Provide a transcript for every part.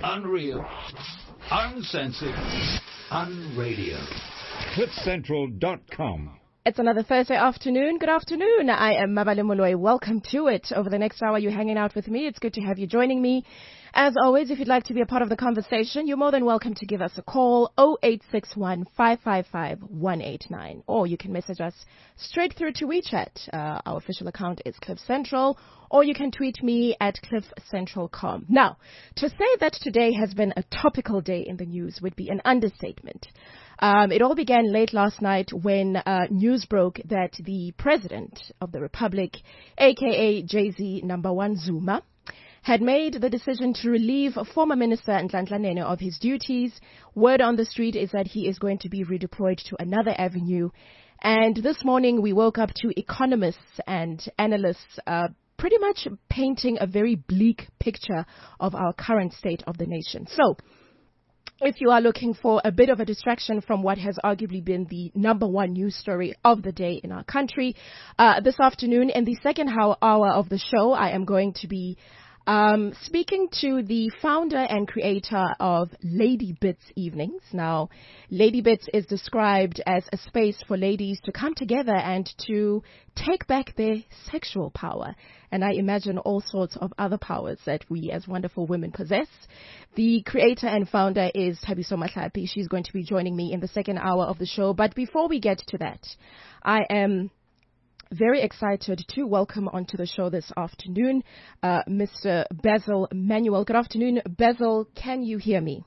Unreal. Uncensored. Unradio. CliffCentral.com. It's another Thursday afternoon. Good afternoon. I am Mabale Moloi. Welcome to it. Over the next hour, you're hanging out with me. It's good to have you joining me. As always, if you'd like to be a part of the conversation, you're more than welcome to give us a call, 0861 555 189. Or you can message us straight through to WeChat. Our official account is Cliff Central. Or you can tweet me at CliffCentral.com. Now, to say that today has been a topical day in the news would be an understatement. It all began late last night when news broke that the President of the Republic, a.k.a. Jay-Z #1 Zuma, had made the decision to relieve former Minister Nhlanhla Nene of his duties. Word on the street is that he is going to be redeployed to another avenue. And this morning we woke up to economists and analysts pretty much painting a very bleak picture of our current state of the nation. So, if you are looking for a bit of a distraction from what has arguably been the #1 news story of the day in our country, this afternoon in the second hour of the show, I am going to be speaking to the founder and creator of Lady Bits Evenings. Now, Lady Bits is described as a space for ladies to come together and to take back their sexual power. And I imagine all sorts of other powers that we as wonderful women possess. The creator and founder is Thabiso Mahlapi. She's going to be joining me in the second hour of the show. But before we get to that, I am very excited to welcome onto the show this afternoon, Mr. Basil Manuel. Good afternoon, Basil. Can you hear me?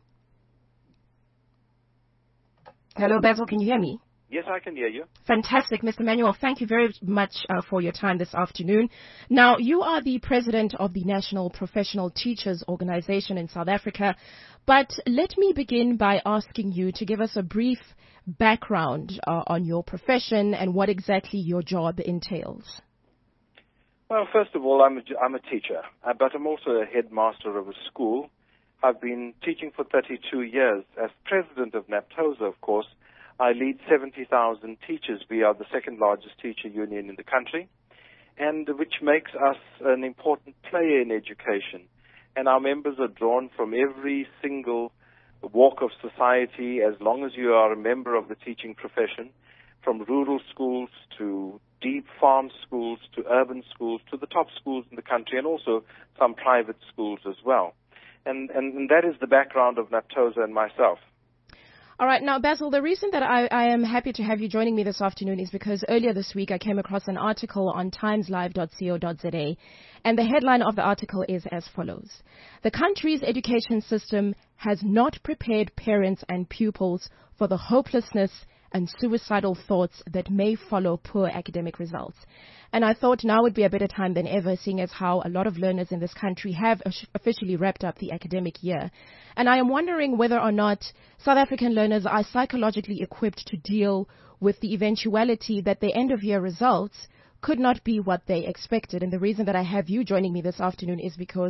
Hello, Basil. Can you hear me? Yes, I can hear you. Fantastic, Mr. Manuel. Thank you very much for your time this afternoon. Now, you are the president of the National Professional Teachers Organization in South Africa, but let me begin by asking you to give us a brief background on your profession and what exactly your job entails. Well, first of all, I'm a teacher, but I'm also a headmaster of a school. I've been teaching for 32 years. As president of NAPTOSA, of course, I lead 70,000 teachers. We are the second largest teacher union in the country, and which makes us an important player in education. And our members are drawn from every single walk of society, as long as you are a member of the teaching profession, from rural schools to deep farm schools to urban schools to the top schools in the country, and also some private schools as well. And that is the background of NAPTOSA and myself. All right. Now, Basil, the reason that I am happy to have you joining me this afternoon is because earlier this week I came across an article on timeslive.co.za, and the headline of the article is as follows. The country's education system has not prepared parents and pupils for the hopelessness and suicidal thoughts that may follow poor academic results. And I thought now would be a better time than ever, seeing as how a lot of learners in this country have officially wrapped up the academic year. And I am wondering whether or not South African learners are psychologically equipped to deal with the eventuality that their end-of-year results could not be what they expected. And the reason that I have you joining me this afternoon is because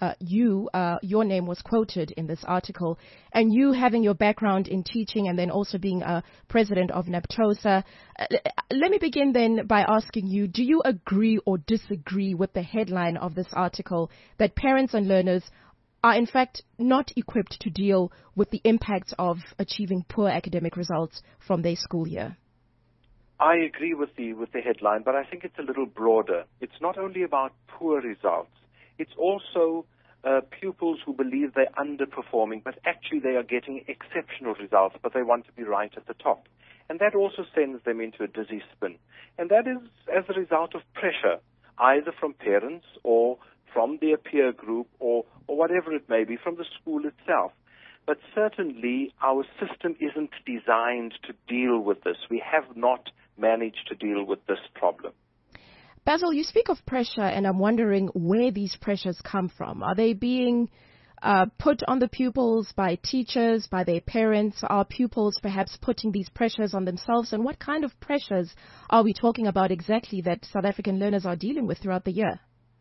your name was quoted in this article, and you having your background in teaching and then also being a president of NAPTOSA. Let me begin then by asking you, do you agree or disagree with the headline of this article that parents and learners are in fact not equipped to deal with the impacts of achieving poor academic results from their school year? I agree with the headline, but I think it's a little broader. It's not only about poor results. It's also pupils who believe they're underperforming, but actually they are getting exceptional results, but they want to be right at the top. And that also sends them into a dizzy spin. And that is as a result of pressure, either from parents or from their peer group or whatever it may be, from the school itself. But certainly our system isn't designed to deal with this. We have not managed to deal with this problem. Basil, you speak of pressure, and I'm wondering where these pressures come from. Are they being put on the pupils by teachers, by their parents? Are pupils perhaps putting these pressures on themselves? And what kind of pressures are we talking about exactly that South African learners are dealing with throughout the year?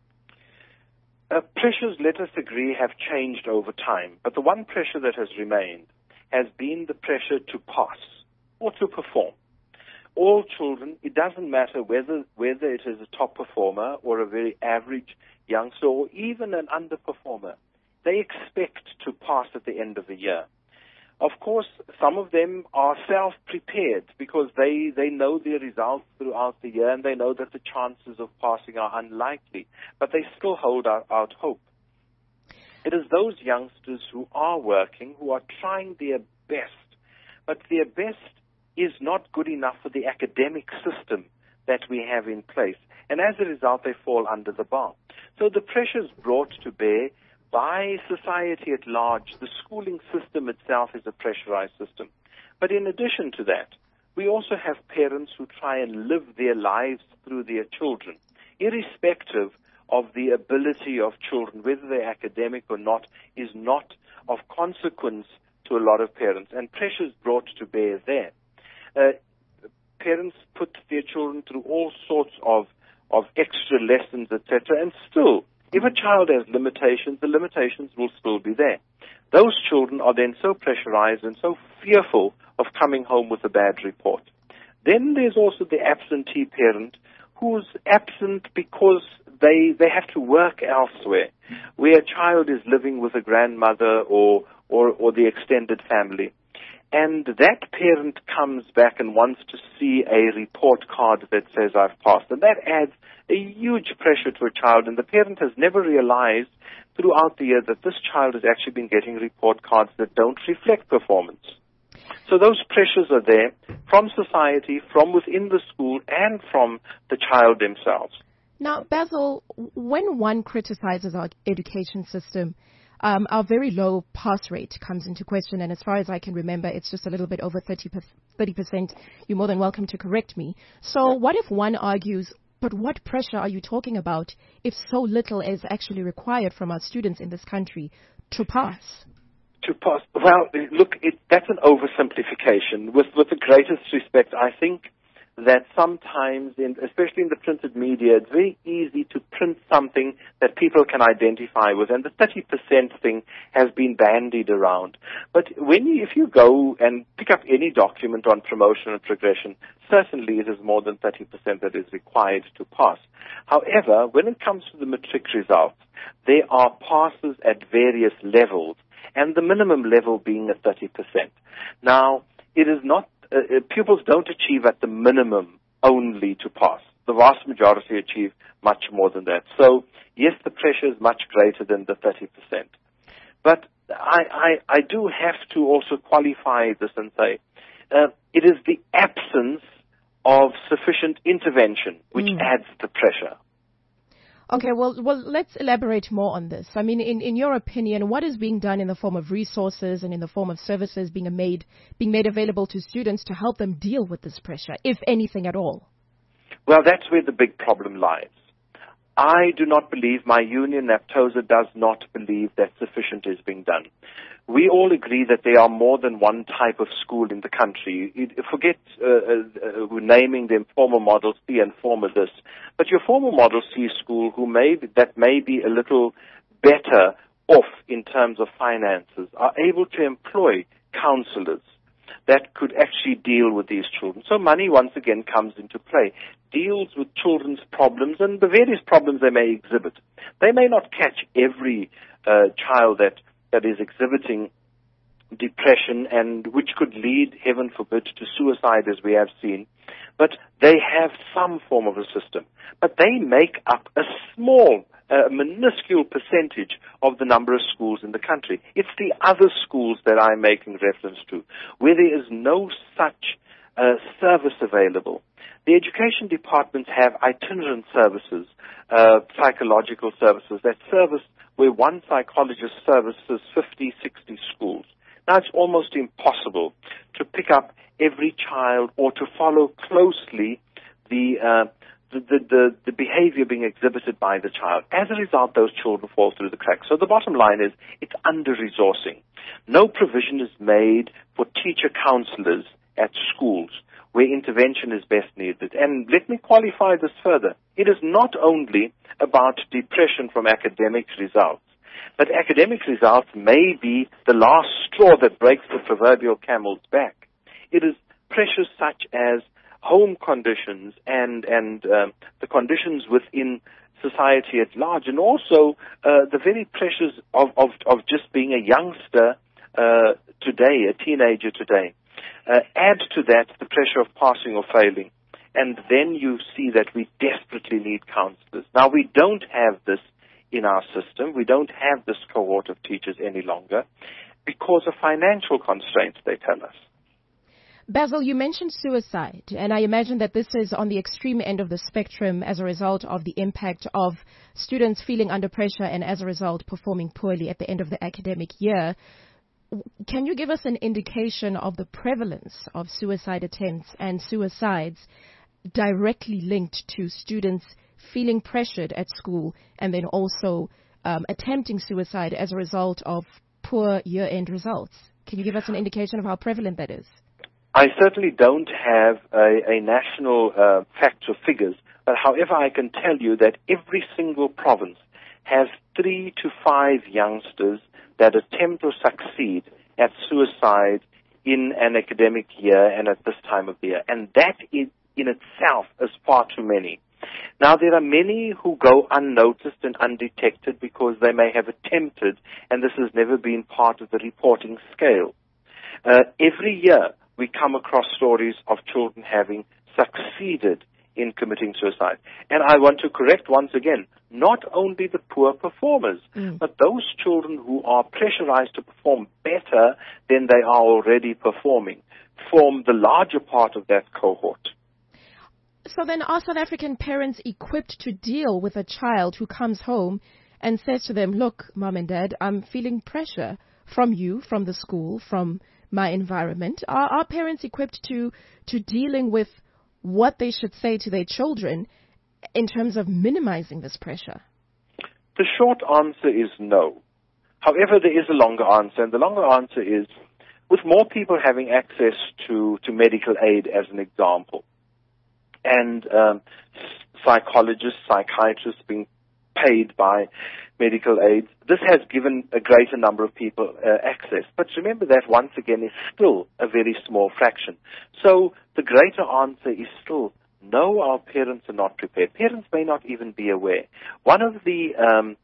Pressures, let us agree, have changed over time. But the one pressure that has remained has been the pressure to pass or to perform. All children, it doesn't matter whether it is a top performer or a very average youngster or even an underperformer. they expect to pass at the end of the year. Of course, some of them are self-prepared because they know their results throughout the year and they know that the chances of passing are unlikely, but they still hold out hope. It is those youngsters who are working, who are trying their best, but their best is not good enough for the academic system that we have in place, and as a result, they fall under the bar. So the pressures brought to bear by society at large, the schooling system itself is a pressurized system. But in addition to that, we also have parents who try and live their lives through their children, irrespective of the ability of children, whether they're academic or not, is not of consequence to a lot of parents, and pressures brought to bear there. Parents put their children through all sorts of extra lessons, etc., and still, if a child has limitations, the limitations will still be there. Those children are then so pressurized and so fearful of coming home with a bad report. Then there's also the absentee parent who's absent because they have to work elsewhere, where a child is living with a grandmother or the extended family. And that parent comes back and wants to see a report card that says I've passed. And that adds a huge pressure to a child, and the parent has never realized throughout the year that this child has actually been getting report cards that don't reflect performance. So those pressures are there from society, from within the school, and from the child themselves. Now, Basil, when one criticizes our education system, our very low pass rate comes into question, and as far as I can remember, it's just a little bit over 30%. You're more than welcome to correct me. So what if one argues, but what pressure are you talking about if so little is actually required from our students in this country to pass? To pass? Well, look, that's an oversimplification. With the greatest respect, I think that sometimes, especially in the printed media, it's very easy to print something that people can identify with, and the 30% thing has been bandied around. But if you go and pick up any document on promotion and progression, certainly it is more than 30% that is required to pass. However, when it comes to the matric results, there are passes at various levels, and the minimum level being at 30%. Now, it is not pupils don't achieve at the minimum only to pass. The vast majority achieve much more than that. So, yes, the pressure is much greater than the 30%. But I do have to also qualify this and say it is the absence of sufficient intervention which adds the pressure. Okay, well, let's elaborate more on this. I mean, in your opinion, what is being done in the form of resources and in the form of services being made available to students to help them deal with this pressure, if anything at all? Well, that's where the big problem lies. I do not believe, my union, NAPTOSA, does not believe that sufficient is being done. We all agree that there are more than one type of school in the country. Forget naming them former Model C and former this. But your former Model C school that may be a little better off in terms of finances are able to employ counselors that could actually deal with these children. So money, once again, comes into play, deals with children's problems and the various problems they may exhibit. They may not catch every child that is exhibiting depression and which could lead, heaven forbid, to suicide, as we have seen. But they have some form of a system. But they make up a small, minuscule percentage of the number of schools in the country. It's the other schools that I'm making reference to, where there is no such service available. The education departments have itinerant services, psychological services, that service where one psychologist services 50, 60 schools. Now, it's almost impossible to pick up every child or to follow closely the behavior being exhibited by the child. As a result, those children fall through the cracks. So the bottom line is it's under-resourcing. No provision is made for teacher counselors at schools where intervention is best needed. And let me qualify this further. It is not only about depression from academic results, but academic results may be the last straw that breaks the proverbial camel's back. It is pressures such as home conditions and the conditions within society at large, and also the very pressures of just being a youngster today, a teenager today. Add to that the pressure of passing or failing, and then you see that we desperately need counselors. Now, we don't have this in our system. We don't have this cohort of teachers any longer because of financial constraints, they tell us. Basil, you mentioned suicide, and I imagine that this is on the extreme end of the spectrum as a result of the impact of students feeling under pressure and as a result performing poorly at the end of the academic year. Can you give us an indication of the prevalence of suicide attempts and suicides directly linked to students feeling pressured at school and then also attempting suicide as a result of poor year-end results? Can you give us an indication of how prevalent that is? I certainly don't have a national facts or figures, but however, I can tell you that every single province has 3 to 5 youngsters that attempt or succeed at suicide in an academic year and at this time of the year. And that in itself is far too many. Now, there are many who go unnoticed and undetected because they may have attempted, and this has never been part of the reporting scale. Every year, we come across stories of children having succeeded in committing suicide. And I want to correct once again, not only the poor performers, but those children who are pressurized to perform better than they are already performing form the larger part of that cohort. So then are South African parents equipped to deal with a child who comes home and says to them, look, Mom and Dad, I'm feeling pressure from you, from the school, from my environment? Are parents equipped to dealing with what they should say to their children in terms of minimizing this pressure? The short answer is no. However, there is a longer answer, and the longer answer is with more people having access to medical aid, as an example, and psychologists, psychiatrists being paid by medical aid, this has given a greater number of people access. But remember that, once again, is still a very small fraction. So the greater answer is still no, our parents are not prepared. Parents may not even be aware. One of the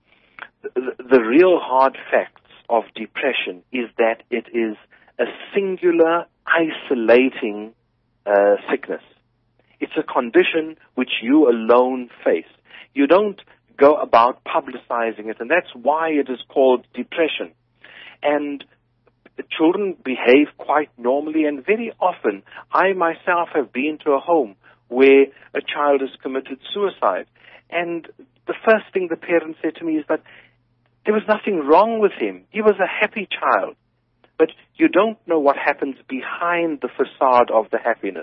real hard facts of depression is that it is a singular, isolating sickness. It's a condition which you alone face. You don't go about publicizing it, and that's why it is called depression. And children behave quite normally, and very often, I myself have been to a home where a child has committed suicide. And the first thing the parents said to me is that there was nothing wrong with him. He was a happy child. But you don't know what happens behind the facade of the happiness.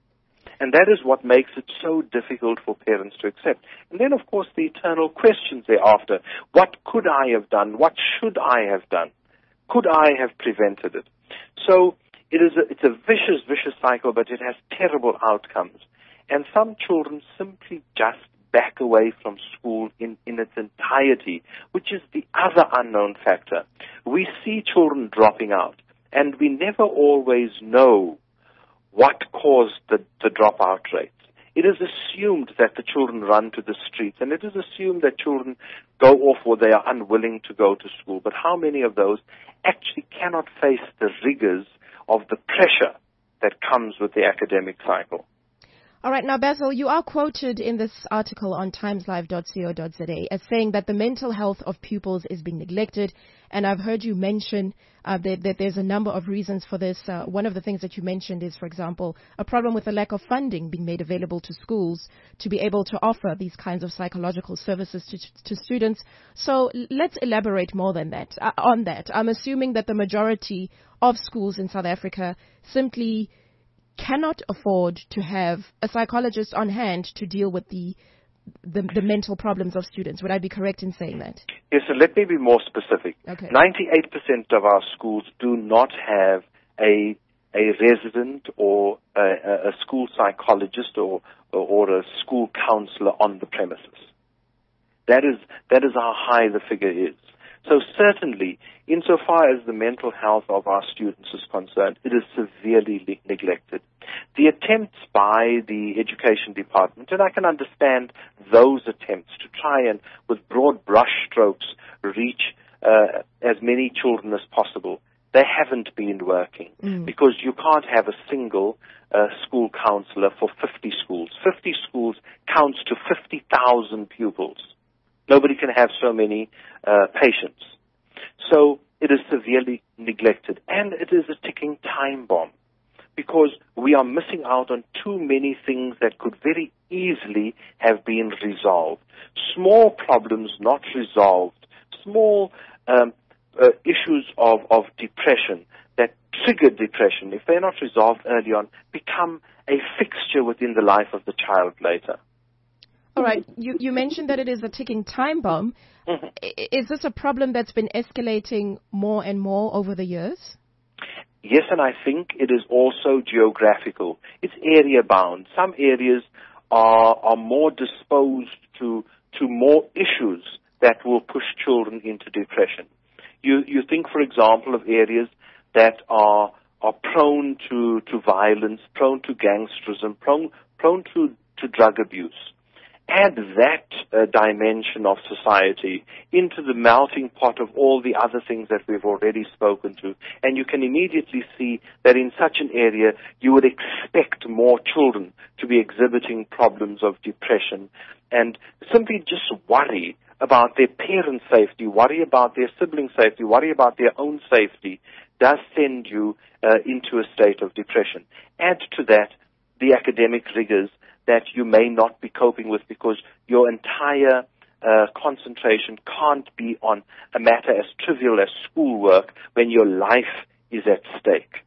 And that is what makes it so difficult for parents to accept. And then, of course, the eternal questions thereafter. What could I have done? What should I have done? Could I have prevented it? So it's a vicious cycle, but it has terrible outcomes. And some children simply just back away from school in its entirety, which is the other unknown factor. We see children dropping out, and we never always know what caused the dropout rates. It is assumed that the children run to the streets, and it is assumed that children go off or they are unwilling to go to school. But how many of those actually cannot face the rigors of the pressure that comes with the academic cycle? All right. Now, Basil, you are quoted in this article on timeslive.co.za as saying that the mental health of pupils is being neglected. And I've heard you mention that there's a number of reasons for this. One of the things that you mentioned is, for example, a problem with the lack of funding being made available to schools to be able to offer these kinds of psychological services to students. So let's elaborate more than that on that. I'm assuming that the majority of schools in South Africa simply cannot afford to have a psychologist on hand to deal with the mental problems of students. Would I be correct in saying that? Yes, so let me be more specific. Okay. 98% of our schools do not have a resident or a school psychologist or a school counselor on the premises. That is how high the figure is. So certainly, insofar as the mental health of our students is concerned, it is severely neglected. The attempts by the education department, and I can understand those attempts to try and, with broad brush strokes, reach as many children as possible, they haven't been working because you can't have a single school counselor for 50 schools. 50 schools counts to 50,000 pupils. Nobody can have so many patients. So it is severely neglected, and it is a ticking time bomb because we are missing out on too many things that could very easily have been resolved. Small problems not resolved, small issues of depression that trigger depression, if they're not resolved early on, become a fixture within the life of the child later. All right. You mentioned that it is a ticking time bomb. Mm-hmm. Is this a problem that's been escalating more and more over the years? Yes, and I think it is also geographical. It's area-bound. Some areas are more disposed to more issues that will push children into depression. You think, for example, of areas that are prone to violence, prone to gangsterism, prone to drug abuse. Add that dimension of society into the melting pot of all the other things that we've already spoken to, and you can immediately see that in such an area you would expect more children to be exhibiting problems of depression and simply just worry about their parents' safety, worry about their siblings' safety, worry about their own safety, does send you into a state of depression. Add to that the academic rigors that you may not be coping with because your entire concentration can't be on a matter as trivial as schoolwork when your life is at stake.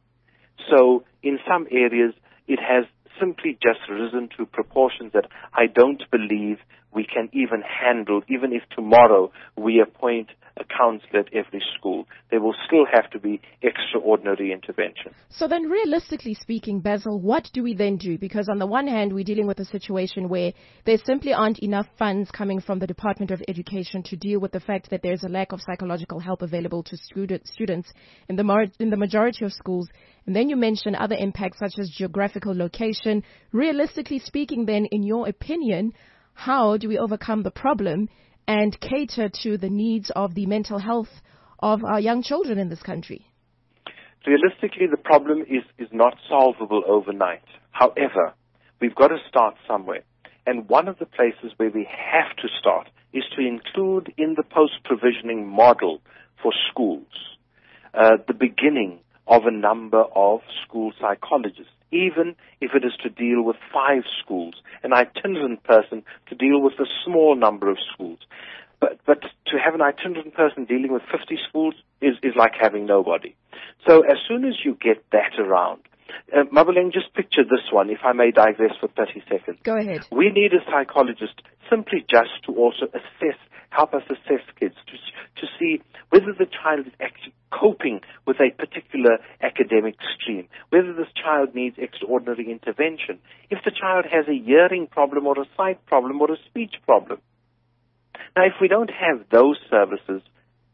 So in some areas, it has simply just risen to proportions that I don't believe we can even handle, even if tomorrow we appoint a counselor at every school. There will still have to be extraordinary intervention. So then, realistically speaking, Basil, what do we then do? Because on the one hand, we're dealing with a situation where there simply aren't enough funds coming from the Department of Education to deal with the fact that there's a lack of psychological help available to students in the majority of schools. And then you mentioned other impacts such as geographical location. Realistically speaking, then, in your opinion, how do we overcome the problem and cater to the needs of the mental health of our young children in this country? Realistically, the problem is not solvable overnight. However, we've got to start somewhere. And one of the places where we have to start is to include in the post-provisioning model for schools the beginning of a number of school psychologists, even if it is to deal with 5 schools, an itinerant person to deal with a small number of schools. But to have an itinerant person dealing with 50 schools is like having nobody. So as soon as you get that around, Mabeleng, just picture this one, if I may digress for 30 seconds. Go ahead. We need a psychologist simply just to also help us assess kids, to see whether the child is actually coping with a particular academic stream, whether this child needs extraordinary intervention, if the child has a hearing problem or a sight problem or a speech problem. Now, if we don't have those services,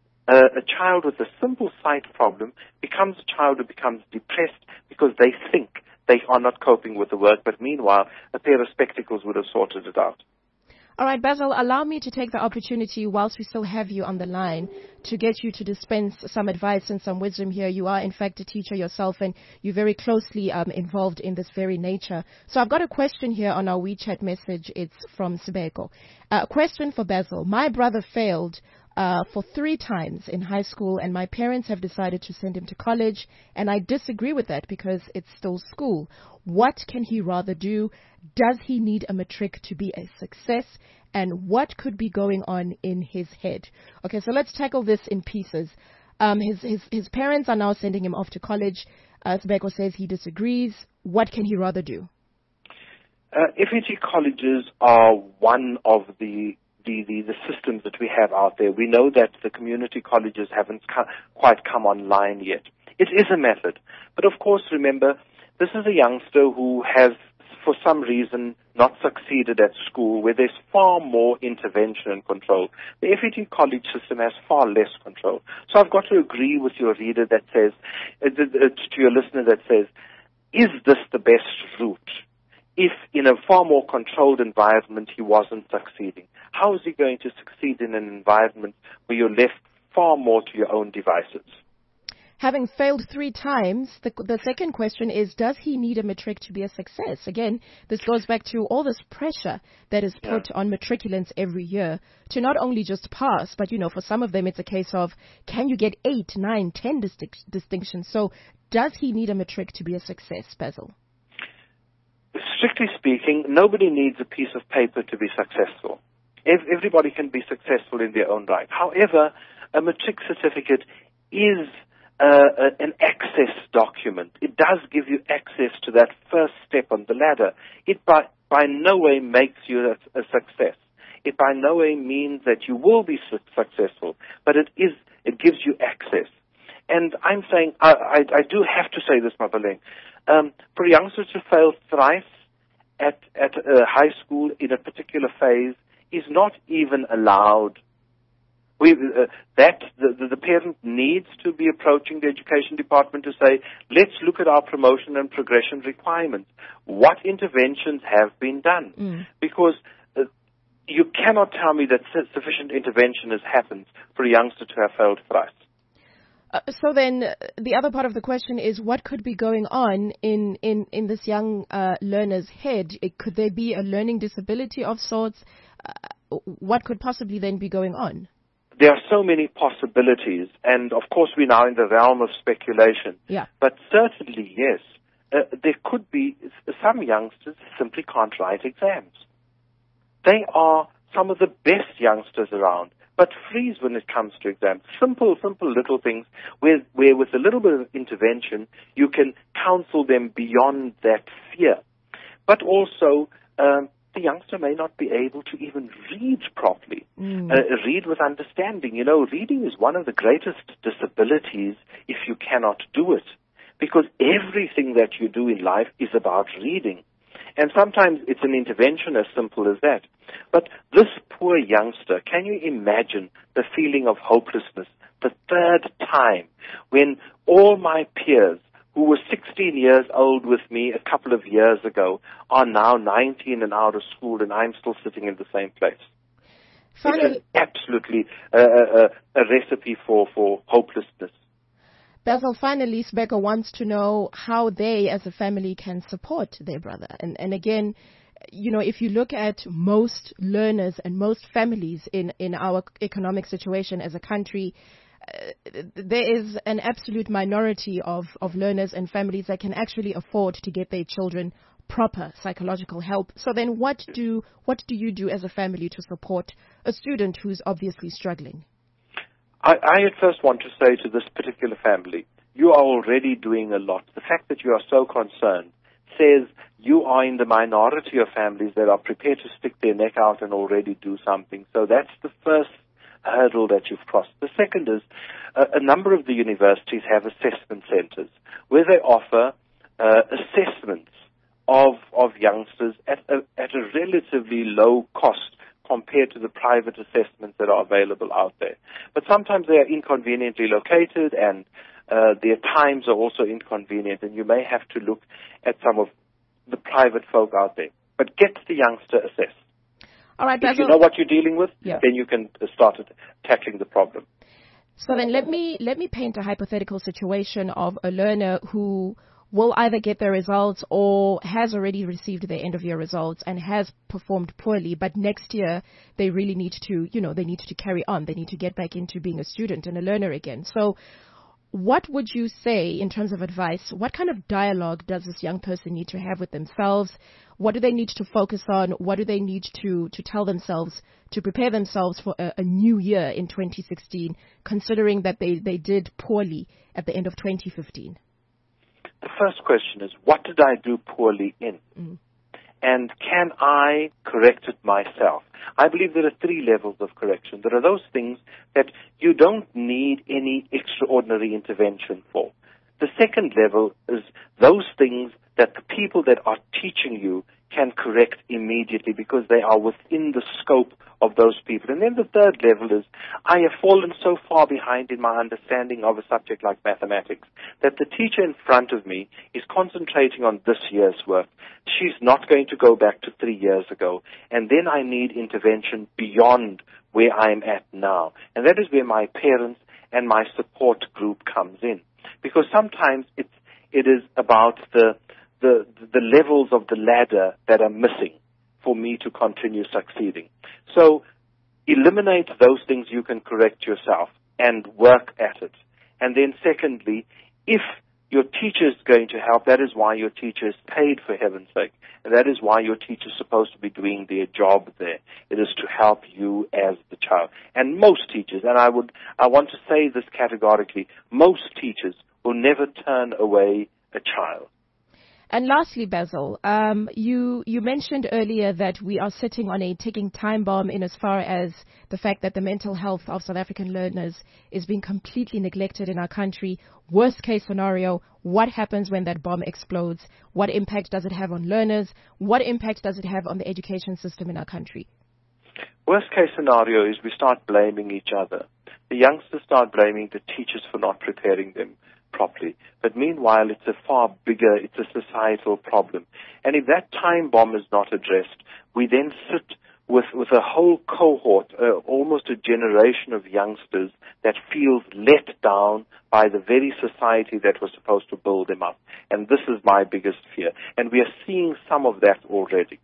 a child with a simple sight problem becomes a child who becomes depressed because they think they are not coping with the work, but meanwhile, a pair of spectacles would have sorted it out. All right, Basil, allow me to take the opportunity, whilst we still have you on the line, to get you to dispense some advice and some wisdom here. You are, in fact, a teacher yourself, and you're very closely involved in this very nature. So I've got a question here on our WeChat message. It's from Sibeko. Question for Basil. My brother failed for 3 times in high school, and my parents have decided to send him to college, and I disagree with that because it's still school. What can he rather do? Does he need a matric to be a success? And what could be going on in his head? Okay, so let's tackle this in pieces. His parents are now sending him off to college. Sibeko says he disagrees. What can he rather do? FET colleges are one of the systems that we have out there. We know that the community colleges haven't quite come online yet. It is a method. But of course, remember, this is a youngster who has, for some reason, not succeeded at school, where there's far more intervention and control. The FET college system has far less control. So I've got to agree with your reader that says, to your listener that says, is this the best route? If in a far more controlled environment he wasn't succeeding, how is he going to succeed in an environment where you're left far more to your own devices? Having failed 3 times, the second question is, does he need a matric to be a success? Again, this goes back to all this pressure that is put on matriculants every year to not only just pass, but, for some of them it's a case of, can you get 8, 9, 10 distinctions? So does he need a matric to be a success, Basil? Strictly speaking, nobody needs a piece of paper to be successful. Everybody can be successful in their own right. However, a matric certificate is an access document. It does give you access to that first step on the ladder. It by no way makes you a success. It by no way means that you will be successful, but it gives you access. And I'm saying, I do have to say this, Mabaleng. For youngsters to fail thrice at high school in a particular phase is not even allowed. The parent needs to be approaching the education department to say, let's look at our promotion and progression requirements. What interventions have been done? Because you cannot tell me that sufficient intervention has happened for a youngster to have failed thrice. So then the other part of the question is, what could be going on in this young learner's head? Could there be a learning disability of sorts? What could possibly then be going on? There are so many possibilities, and of course we're now in the realm of speculation. Yeah. But certainly, yes, there could be some youngsters simply can't write exams. They are some of the best youngsters around, but freeze when it comes to exams. Simple little things where with a little bit of intervention, you can counsel them beyond that fear. But also, the youngster may not be able to even read properly, read with understanding. Reading is one of the greatest disabilities if you cannot do it, because everything that you do in life is about reading. And sometimes it's an intervention as simple as that. But this poor youngster, can you imagine the feeling of hopelessness the third time when all my peers who were 16 years old with me a couple of years ago are now 19 and out of school, and I'm still sitting in the same place? Finally, it's absolutely a recipe for hopelessness. Basil, finally, Sibeko wants to know how they as a family can support their brother. And again, if you look at most learners and most families in our economic situation as a country, there is an absolute minority of learners and families that can actually afford to get their children proper psychological help. So then what do you do as a family to support a student who's obviously struggling? I at first want to say to this particular family, you are already doing a lot. The fact that you are so concerned says you are in the minority of families that are prepared to stick their neck out and already do something. So that's the first hurdle that you've crossed. The second is a number of the universities have assessment centers where they offer assessments of youngsters at a relatively low cost compared to the private assessments that are available out there. But sometimes they are inconveniently located, and their times are also inconvenient, and you may have to look at some of the private folk out there. But get the youngster assessed. All right, Basil. If you know what you're dealing with, then you can start tackling the problem. So then let me paint a hypothetical situation of a learner who will either get their results or has already received their end-of-year results and has performed poorly, but next year they really need to, they need to carry on. They need to get back into being a student and a learner again. So what would you say in terms of advice? What kind of dialogue does this young person need to have with themselves? What do they need to focus on? What do they need to tell themselves to prepare themselves for a new year in 2016, considering that they did poorly at the end of 2015? The first question is, what did I do poorly in? And can I correct it myself? I believe there are 3 levels of correction. There are those things that you don't need any extraordinary intervention for. The second level is those things that the people that are teaching you can correct immediately because they are within the scope of those people. And then the third level is I have fallen so far behind in my understanding of a subject like mathematics that the teacher in front of me is concentrating on this year's work. She's not going to go back to 3 years ago. And then I need intervention beyond where I'm at now. And that is where my parents and my support group comes in. Because sometimes it is about the levels of the ladder that are missing for me to continue succeeding. So eliminate those things you can correct yourself and work at it. And then secondly, if your teacher is going to help, that is why your teacher is paid, for heaven's sake. And that is why your teacher is supposed to be doing their job there. It is to help you as the child. And most teachers, and I want to say this categorically, most teachers will never turn away a child. And lastly, Basil, you mentioned earlier that we are sitting on a ticking time bomb in as far as the fact that the mental health of South African learners is being completely neglected in our country. Worst case scenario, what happens when that bomb explodes? What impact does it have on learners? What impact does it have on the education system in our country? Worst case scenario is we start blaming each other. The youngsters start blaming the teachers for not preparing them properly. But meanwhile, it's a societal problem. And if that time bomb is not addressed, we then sit with a whole cohort, almost a generation of youngsters that feels let down by the very society that was supposed to build them up. And this is my biggest fear. And we are seeing some of that already.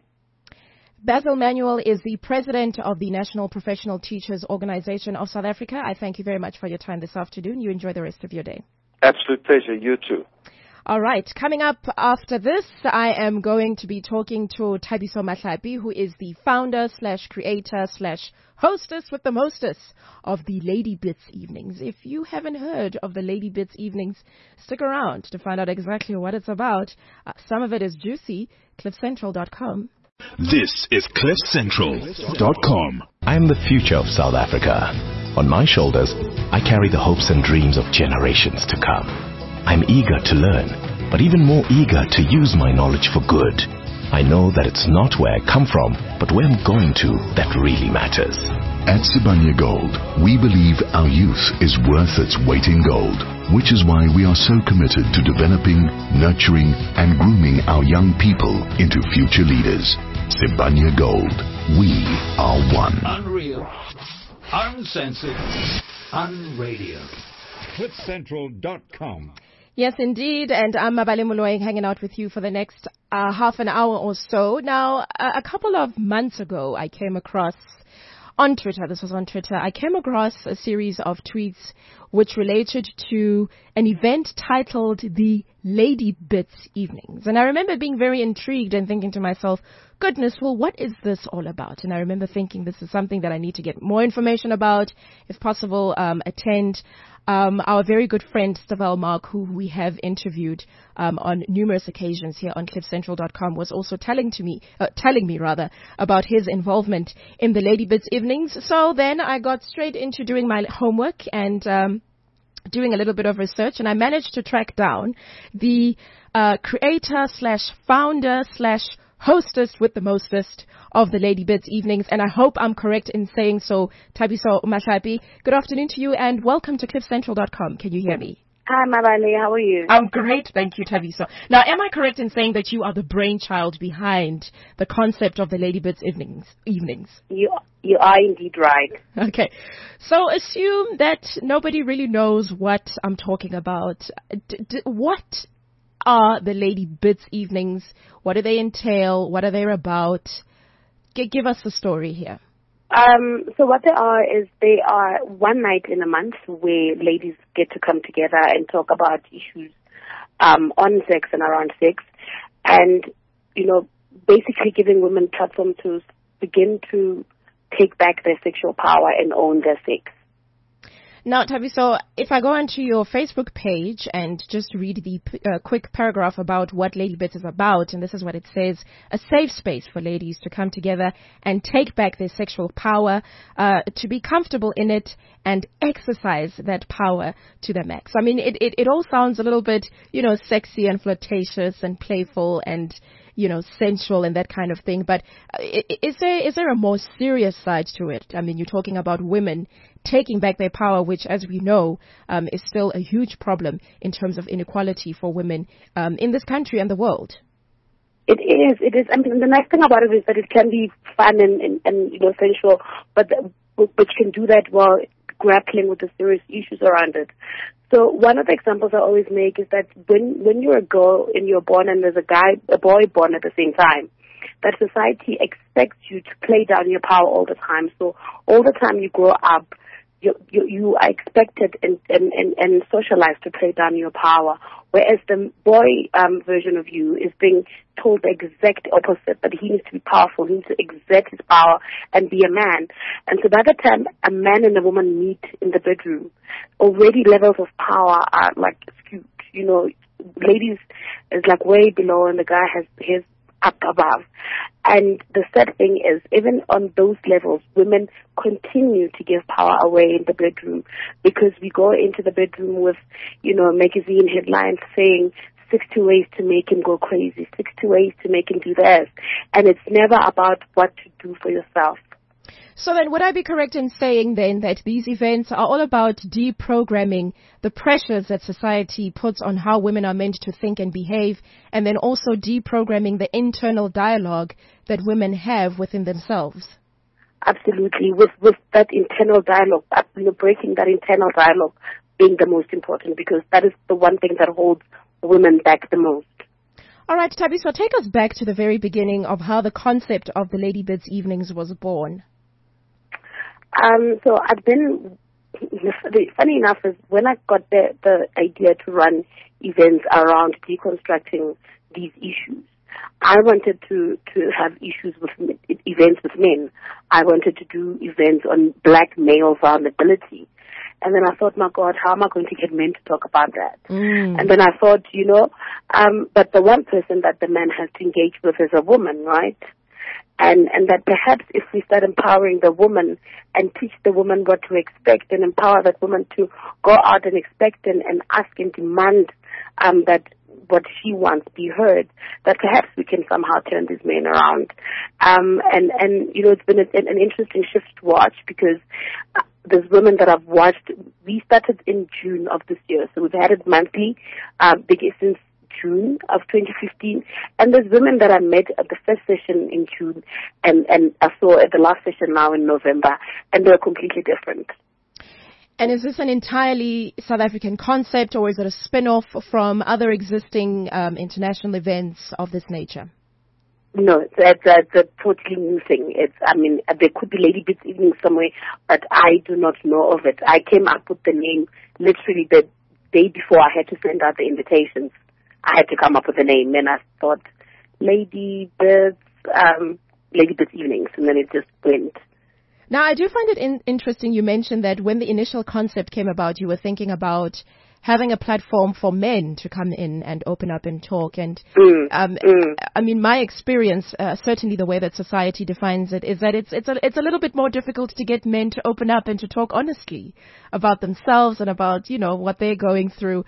Basil Manuel is the president of the National Professional Teachers Organization of South Africa. I thank you very much for your time this afternoon. You enjoy the rest of your day. Absolute pleasure. You too. All right. Coming up after this, I am going to be talking to Thabiso Mahlapi, who is the founder / creator / hostess with the mostess of the Lady Bits Evenings. If you haven't heard of the Lady Bits Evenings, stick around to find out exactly what it's about. Some of it is juicy. CliffCentral.com. This is CliffCentral.com. I am the future of South Africa. On my shoulders, I carry the hopes and dreams of generations to come. I'm eager to learn, but even more eager to use my knowledge for good. I know that it's not where I come from, but where I'm going to that really matters. At Sibanye Gold, we believe our youth is worth its weight in gold, which is why we are so committed to developing, nurturing, and grooming our young people into future leaders. Sibanye Gold, we are one. Unreal, uncensored, unradio. CliffCentral.com. Yes, indeed. And I'm Mabale Moloi, hanging out with you for the next half an hour or so. Now, a couple of months ago, I came across on Twitter, I came across a series of tweets which related to an event titled the Lady Bits Evenings. And I remember being very intrigued and thinking to myself, goodness, well, what is this all about? And I remember thinking this is something that I need to get more information about, if possible, attend. Our very good friend, Stavel Mark, who we have interviewed on numerous occasions here on CliffCentral.com, was also telling me about his involvement in the Lady Bits Evenings. So then I got straight into doing my homework and doing a little bit of research, and I managed to track down the creator / founder / hostess with the mostest of the Lady Bits Evenings, and I hope I'm correct in saying so, Thabiso Mahlapi. Good afternoon to you, and welcome to CliffCentral.com. Can you hear me? Hi, Mabale. How are you? I'm great, thank you, Thabiso. Now, am I correct in saying that you are the brainchild behind the concept of the Lady Bits Evenings? You are indeed right. Okay. So assume that nobody really knows what I'm talking about. What are the Lady Bits Evenings? What do they entail? What are they about? Give us the story here. So what they are one night in a month where ladies get to come together and talk about issues on sex and around sex, and basically giving women platform to begin to take back their sexual power and own their sex. Now, Thabiso, if I go onto your Facebook page and just read the quick paragraph about what Lady Bits is about, and this is what it says: a safe space for ladies to come together and take back their sexual power, to be comfortable in it and exercise that power to the max. I mean, it all sounds a little bit, sexy and flirtatious and playful, and sensual and that kind of thing. But is there a more serious side to it? I mean, you're talking about women taking back their power, which, as we know, is still a huge problem in terms of inequality for women in this country and the world. It is. I mean, the nice thing about it is that it can be fun and sensual, but you can do that while grappling with the serious issues around it. So one of the examples I always make is that when you're a girl and you're born and there's a boy born at the same time, that society expects you to play down your power all the time. So all the time you grow up, you are expected and socialized to play down your power, whereas the boy version of you is being told the exact opposite, that he needs to be powerful, he needs to exert his power and be a man. And so by the time a man and a woman meet in the bedroom, already levels of power are like skewed. Ladies is like way below and the guy has his up above. And the sad thing is, even on those levels, women continue to give power away in the bedroom, because we go into the bedroom with, magazine headlines saying 60 ways to make him go crazy, 60 ways to make him do this. And it's never about what to do for yourself. So then, would I be correct in saying then that these events are all about deprogramming the pressures that society puts on how women are meant to think and behave, and then also deprogramming the internal dialogue that women have within themselves? Absolutely. With that internal dialogue, breaking that internal dialogue being the most important, because that is the one thing that holds women back the most. All right, Thabiso, take us back to the very beginning of how the concept of the Lady Bits Evenings was born. So I've been, funny enough, is when I got the idea to run events around deconstructing these issues, I wanted to have events with men. I wanted to do events on black male vulnerability. And then I thought, my God, how am I going to get men to talk about that? And then I thought, but the one person that the man has to engage with is a woman, right? And that perhaps if we start empowering the woman and teach the woman what to expect and empower that woman to go out and expect and ask and demand that what she wants be heard, that perhaps we can somehow turn these men around. It's been an interesting shift to watch, because there's women that I've watched. We started in June of this year, so we've had it monthly since June of 2015, and there's women that I met at the first session in June and I saw at the last session now in November, and they're completely different. And is this an entirely South African concept, or is it a spin-off from other existing international events of this nature? No, it's a totally new thing. There could be Lady Bits Evening somewhere, but I do not know of it. I came up with the name literally the day before I had to send out the invitations. I had to come up with a name, and I thought Lady Bits Evenings, and then it just went. Now, I do find it interesting you mentioned that when the initial concept came about, you were thinking about having a platform for men to come in and open up and talk. And my experience, certainly the way that society defines it, is that it's a little bit more difficult to get men to open up and to talk honestly about themselves and about what they're going through.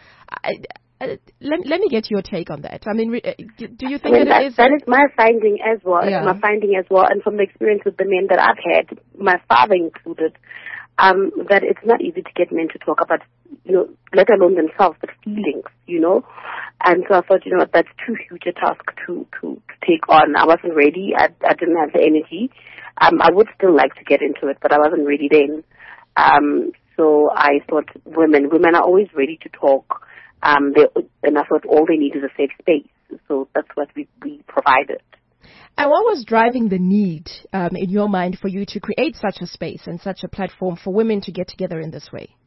Let me get your take on that. Do you think that it is? That is my finding as well. Yeah. It's my finding as well, and from the experience with the men that I've had, my father included, that it's not easy to get men to talk about, let alone themselves, but feelings, And so I thought, that's too huge a task to take on. I wasn't ready. I didn't have the energy. I would still like to get into it, but I wasn't ready then. So I thought women are always ready to talk. And I thought all they need is a safe space. So that's what we provided. And what was driving the need in your mind for you to create such a space and such a platform for women to get together in this way?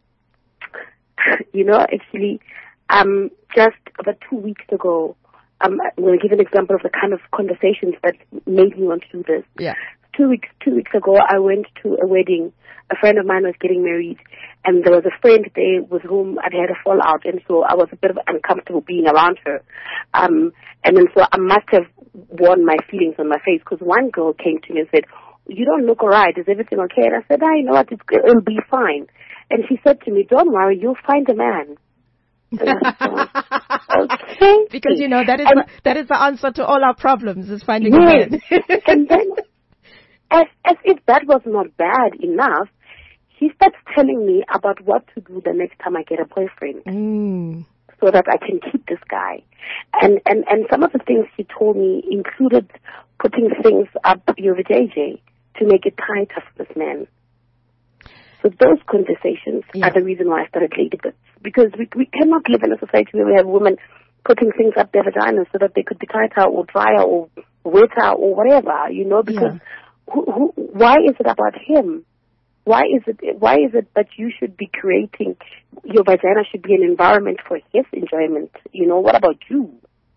Actually, just about 2 weeks ago, I'm going to give an example of the kind of conversations that made me want to do this. Yeah. 2 weeks ago, I went to a wedding. A friend of mine was getting married, and there was a friend there with whom I'd had a fallout, and so I was a bit uncomfortable being around her. And then so I must have worn my feelings on my face, because one girl came to me and said, "You don't look all right. Is everything okay?" And I said, "You know what, it'll be fine." And she said to me, "Don't worry, you'll find a man." And I thought, okay. crazy. Because, you know, that is the answer to all our problems, is finding a Yes. man. And then, as if that was not bad enough, he starts telling me about what to do the next time I get a boyfriend. So that I can keep this guy. And some of the things he told me included putting things up your JJ to make it tighter for this man. So those conversations are the reason why I started Ladybirds. Because we cannot live in a society where we have women putting things up their vaginas so that they could be tighter or drier or wetter or whatever, you know, because why is it about him? Why is it that you should be creating, your vagina should be an environment for his enjoyment? You know, what about you?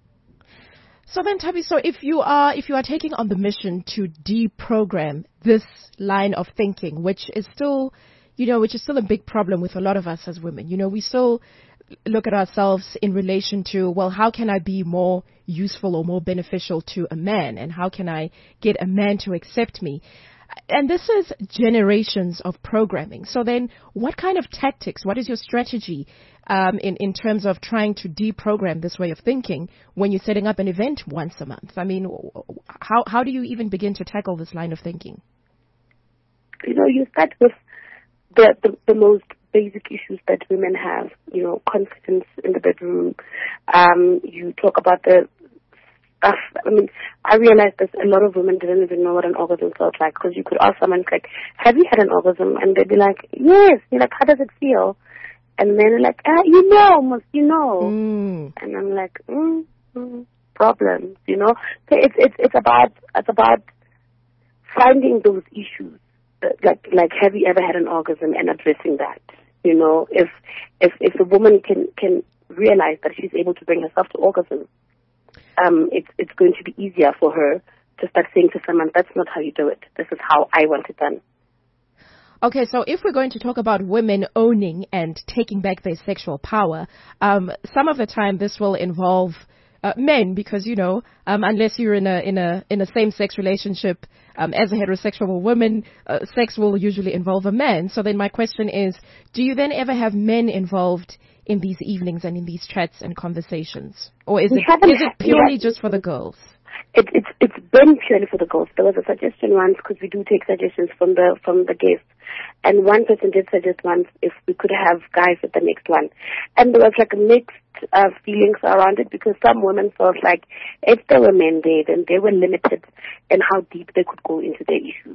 So then, Tabi, so if you are taking on the mission to deprogram this line of thinking, which is still a big problem with a lot of us as women. You know, we still look at ourselves in relation to, well, how can I be more useful or more beneficial to a man? And how can I get a man to accept me? And this is generations of programming. So then what kind of tactics, what is your strategy in terms of trying to deprogram this way of thinking when you're setting up an event once a month? I mean, how do you even begin to tackle this line of thinking? You know, you start with the most basic issues that women have, you know, confidence in the bedroom. You talk about the stuff. I mean, I realized that a lot of women didn't even know what an orgasm felt like, because you could ask someone, like, have you had an orgasm? And they'd be like, yes. You're like, how does it feel? And then they're like, you know. And I'm like, problems, you know. So it's about finding those issues. Like, have you ever had an orgasm, and addressing that? You know, if a woman can realize that she's able to bring herself to orgasm, it's going to be easier for her to start saying to someone, that's not how you do it. This is how I want it done. Okay, so if we're going to talk about women owning and taking back their sexual power, some of the time this will involve men, because, you know, unless you're in a same-sex relationship as a heterosexual woman, sex will usually involve a man. So then my question is, do you then ever have men involved in these evenings and in these chats and conversations, or is it purely just for the girls? It's been purely for the girls. There was a suggestion once, because we do take suggestions from the guests, and one person did suggest once if we could have guys at the next one, and there was like mixed feelings around it, because some women felt like if there were men there, then they were limited in how deep they could go into their issues.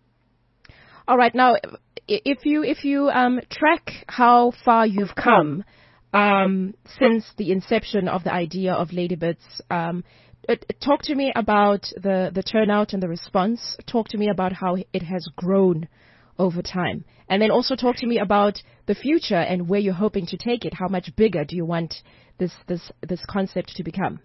All right, now if you track how far you've come since the inception of the idea of Ladybirds, talk to me about the turnout and the response. Talk to me about how it has grown over time. And then also talk to me about the future and where you're hoping to take it. How much bigger do you want this concept to become?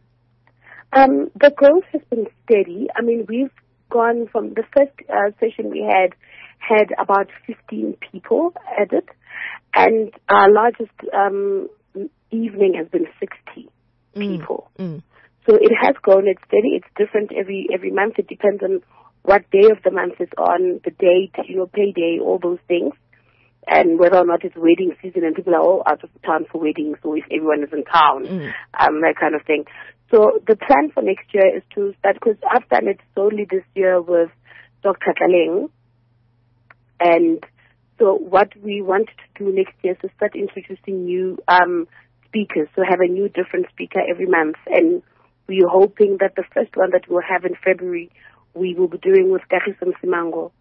The growth has been steady. I mean, we've gone from the first session we had about 15 people at it, and our largest evening has been 60 people. So it has grown. It's steady. It's different every month. It depends on what day of the month it's on, the date, you know, payday, all those things, and whether or not it's wedding season and people are all out of town for weddings, or if everyone is in town, that kind of thing. So the plan for next year is to start, because I've done it solely this year with Dr. Kaleng, and so what we want to do next year is to start introducing new speakers, so have a new different speaker every month, and we're hoping that the first one that we'll have in February we will be doing with Kagiso Msimango.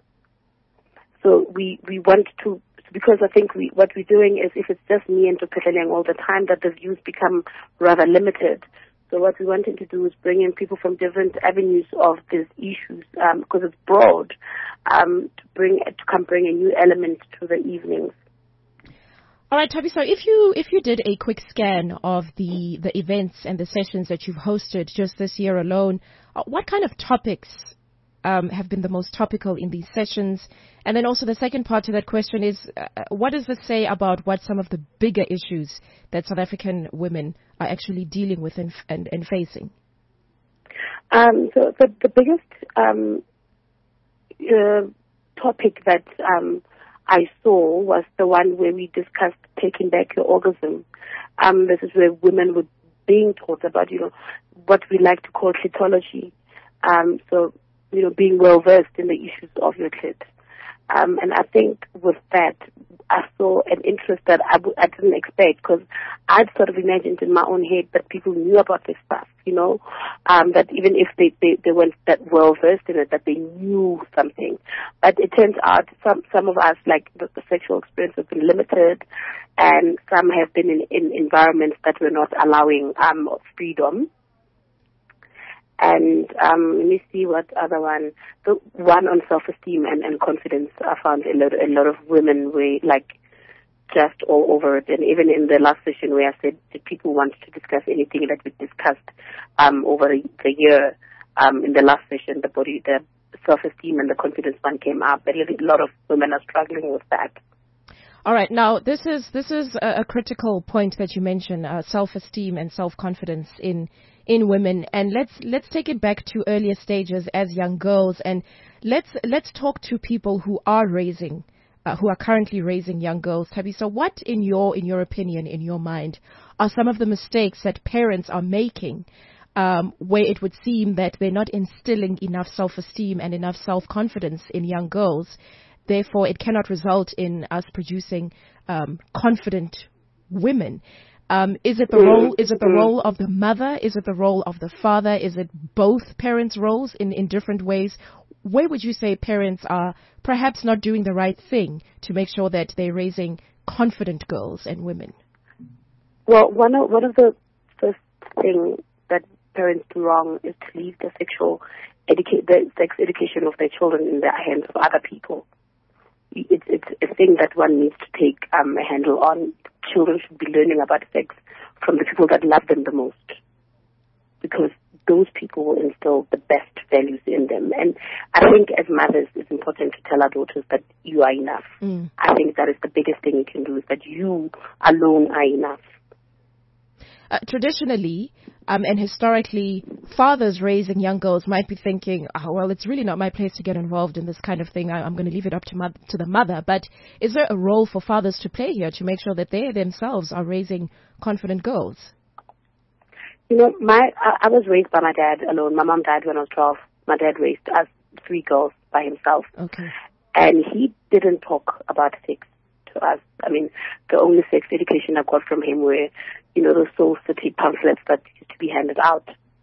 So we want to, because I think what we're doing is, if it's just me and Dr. Kaleng all the time, that the views become rather limited. So what we wanted to do is bring in people from different avenues of these issues, because it's broad, to come bring a new element to the evenings. All right, Tabi, so if you did a quick scan of the events and the sessions that you've hosted just this year alone, what kind of topics have been the most topical in these sessions? And then also the second part to that question is, what does this say about what some of the bigger issues that South African women are actually dealing with and facing? So the biggest topic that I saw was the one where we discussed taking back your orgasm. This is where women would being taught about, what we like to call clitology. So, being well versed in the issues of your clit. And I think with that, I saw an interest that I didn't expect, because I'd sort of imagined in my own head that people knew about this stuff, that even if they weren't that well versed in it, that they knew something. But it turns out some of us, like the sexual experience has been limited, and some have been in environments that were not allowing freedom. And let me see what other one. The one on self-esteem and confidence. I found a lot of women were like just all over it. And even in the last session where I said, did people want to discuss anything that we discussed over the year? In the last session, the self-esteem and the confidence one came up. A lot of women are struggling with that. All right. Now, this is a critical point that you mentioned, self-esteem and self-confidence in women. And let's take it back to earlier stages as young girls, and let's talk to people who are currently raising young girls. Tabi, so what, in your opinion, in your mind, are some of the mistakes that parents are making, where it would seem that they're not instilling enough self-esteem and enough self-confidence in young girls? Therefore, it cannot result in us producing confident women. Is it the role? Is it the role of the mother? Is it the role of the father? Is it both parents' roles in different ways? Where would you say parents are perhaps not doing the right thing to make sure that they're raising confident girls and women? Well, one of the first things that parents do wrong is to leave the sex education of their children in the hands of other people. It's a thing that one needs to take a handle on. Children should be learning about sex from the people that love them the most, because those people will instill the best values in them. And I think as mothers, it's important to tell our daughters that you are enough. I think that is the biggest thing you can do, is that you alone are enough. Traditionally and historically, fathers raising young girls might be thinking, well, it's really not my place to get involved in this kind of thing. I'm going to leave it up to the mother. But is there a role for fathers to play here to make sure that they themselves are raising confident girls? I was raised by my dad alone. My mom died when I was 12. My dad raised us 3 girls by himself. Okay. And he didn't talk about sex to us. I mean, the only sex education I got from him were, those Soul City pamphlets that used to be handed out.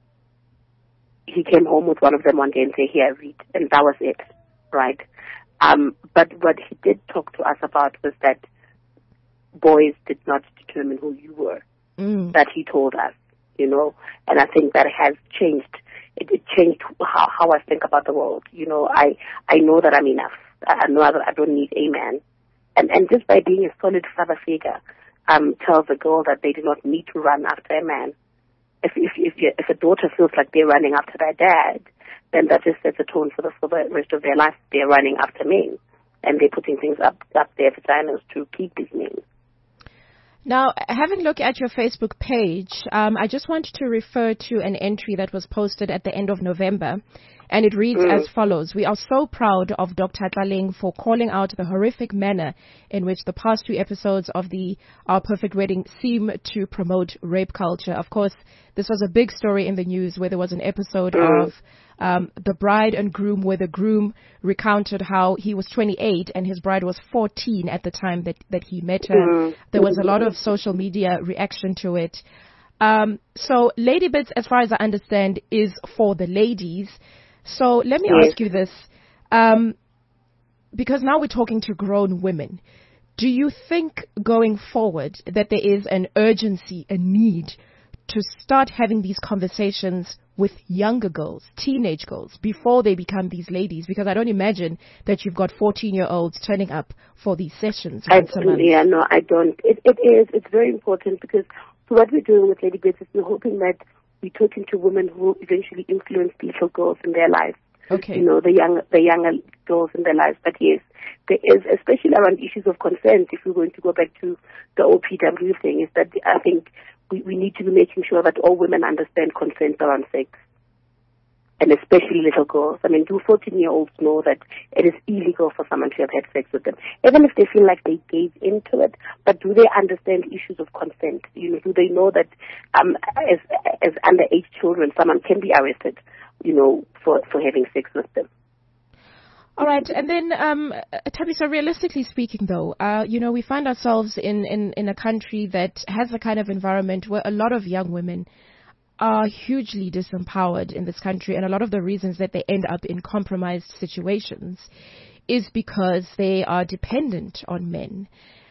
He came home with one of them one day and said, here, read. And that was it, right? But what he did talk to us about was that boys did not determine who you were. That he told us, and I think that has changed. It changed how I think about the world. I know that I'm enough. I know that I don't need a man. And just by being a solid father figure, tells a girl that they do not need to run after a man. If a daughter feels like they're running after their dad, then that just sets a tone for the rest of their life. They're running after men, and they're putting things up their vaginas to keep these men. Now, having a look at your Facebook page, I just want to refer to an entry that was posted at the end of November, and it reads as follows. We are so proud of Dr. Tlaling for calling out the horrific manner in which the past 2 episodes of the Our Perfect Wedding seem to promote rape culture. Of course, this was a big story in the news where there was an episode of the bride and groom, where the groom recounted how he was 28 and his bride was 14 at the time that he met her. There was a lot of social media reaction to it. So Lady Bits, as far as I understand, is for the ladies. So let me ask you this, because now we're talking to grown women. Do you think going forward that there is an urgency, a need to start having these conversations with younger girls, teenage girls, before they become these ladies? Because I don't imagine that you've got 14-year-olds turning up for these sessions. I don't. It's very important, because what we're doing with Lady Bits is we're hoping that we're talking to women who will eventually influence little girls in their lives. Okay. The younger girls in their lives. But yes, there is, especially around issues of consent, if we're going to go back to the OPW thing, is that I think we need to be making sure that all women understand consent around sex. and especially little girls. I mean, do 14-year-olds know that it is illegal for someone to have had sex with them, even if they feel like they gave into it? But do they understand issues of consent? You know, do they know that as underage children, someone can be arrested, you know, for having sex with them? All right, and then, Thabiso, realistically speaking, though, you know, we find ourselves in a country that has a kind of environment where a lot of young women are hugely disempowered in this country, and a lot of the reasons that they end up in compromised situations is because they are dependent on men.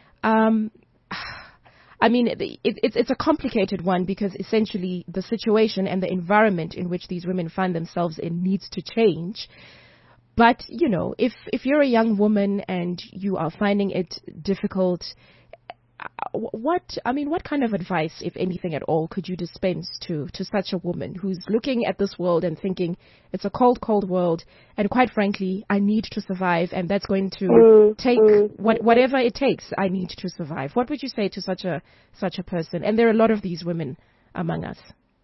I mean, it's a complicated one because essentially the situation and the environment in which these women find themselves in needs to change. But, you know, if you're a young woman and you are finding it difficult, what kind of advice, if anything at all, could you dispense to such a woman who's looking at this world and thinking, it's a cold, cold world, and quite frankly, I need to survive, and that's going to take whatever it takes, I need to survive. What would you say to such a person? And there are a lot of these women among us.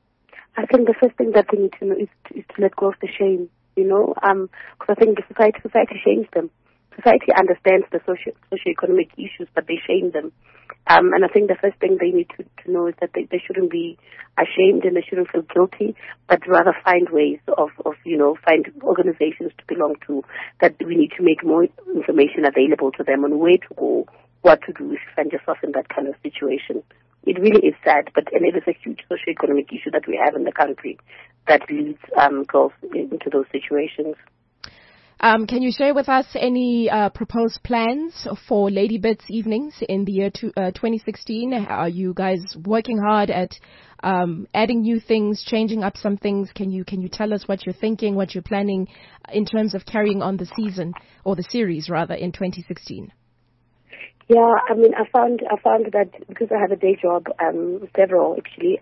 I think the first thing that they need to know is to let go of the shame, you know, because I think the society shames them. Society understands the socio-economic issues, but they shame them. And I think the first thing they need to know is that they shouldn't be ashamed and they shouldn't feel guilty, but rather find ways of you know, find organizations to belong to, that we need to make more information available to them on where to go, what to do if you find yourself in that kind of situation. It really is sad, and it is a huge socio-economic issue that we have in the country that leads girls into those situations. Can you share with us any proposed plans for Lady Bits evenings in the year 2016? Are you guys working hard at adding new things, changing up some things? Can you tell us what you're thinking, what you're planning in terms of carrying on the season, or the series rather, in 2016? Yeah, I mean, I found that because I have a day job, several actually,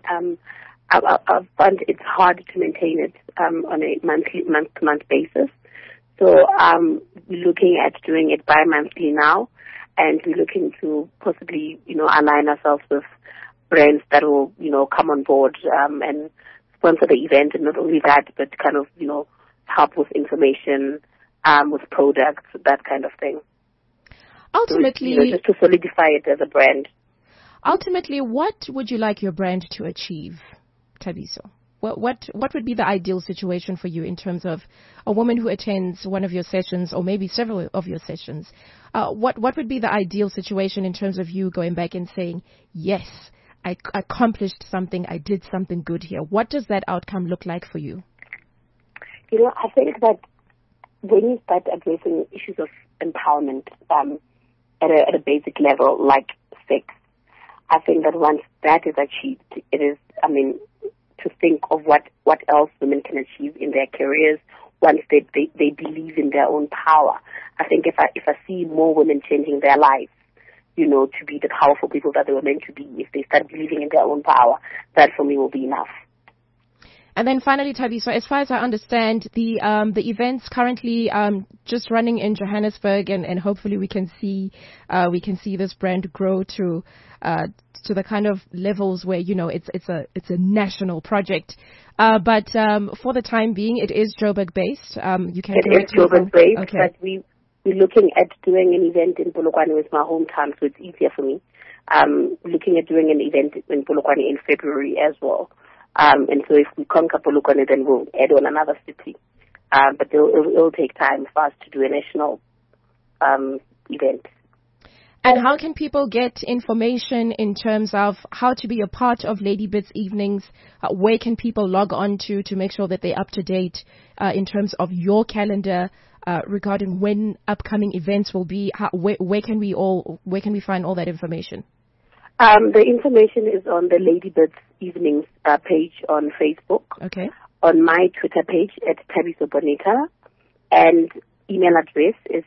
I found it's hard to maintain it on a month-to-month basis. So we're looking at doing it bi-monthly now, and we're looking to possibly, you know, align ourselves with brands that will, you know, come on board and sponsor the event, and not only that, but kind of, you know, help with information, with products, that kind of thing. Ultimately, so, you know, just to solidify it as a brand. Ultimately, what would you like your brand to achieve, Thabiso? What would be the ideal situation for you in terms of a woman who attends one of your sessions, or maybe several of your sessions? What would be the ideal situation in terms of you going back and saying, yes, I accomplished something, I did something good here? What does that outcome look like for you? You know, I think that when you start addressing issues of empowerment at a basic level, like sex, I think that once that is achieved, it is, I mean, to think of what else women can achieve in their careers once they believe in their own power. I think if I see more women changing their lives, you know, to be the powerful people that they were meant to be, if they start believing in their own power, that for me will be enough. And then finally, Thabiso, as far as I understand, the events currently just running in Johannesburg, and hopefully we can see this brand grow to the kind of levels where, you know, it's a national project. But for the time being, it is Joburg based. You can. It is Joburg based, okay. But we're looking at doing an event in Polokwane, with my hometown, so it's easier for me. Looking at doing an event in Polokwane in February as well. And so if we conquer Polokwane, then we'll add on another city. But it'll take time for us to do a national event. And how can people get information in terms of how to be a part of Lady Bits evenings? Where can people log on to make sure that they're up to date in terms of your calendar regarding when upcoming events will be? Where can we find all that information? The information is on the Lady Bits Evenings page on Facebook. Okay. On my Twitter page at Thabiso Bonita, and email address is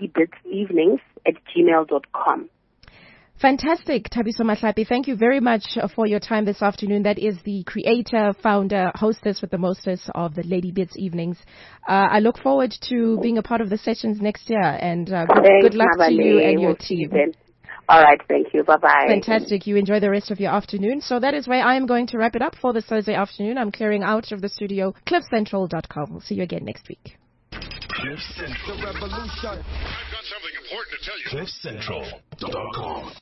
ladybitsevenings@gmail.com. Fantastic, Thabiso Mahlapi. Thank you very much for your time this afternoon. That is the creator, founder, hostess with the mostess of the Lady Bits Evenings. I look forward to being a part of the sessions next year, and good luck to you and your team. All right, thank you. Bye-bye. Fantastic. You enjoy the rest of your afternoon. So that is where I am going to wrap it up for this Thursday afternoon. I'm clearing out of the studio. CliffCentral.com. We'll see you again next week. Cliff Central. The revolution. I've got something important to tell you. CliffCentral.com.